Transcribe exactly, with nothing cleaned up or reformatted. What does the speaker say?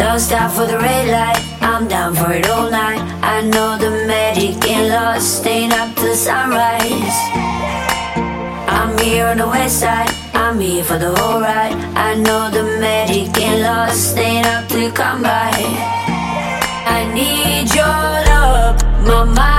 Don't stop for the red light, I'm down for it all night. I know the magic ain't lost, staying up till sunrise. I'm here on the west side, I'm here for the whole ride. I know the magic ain't lost, staying up till come by. I need your love, my mind.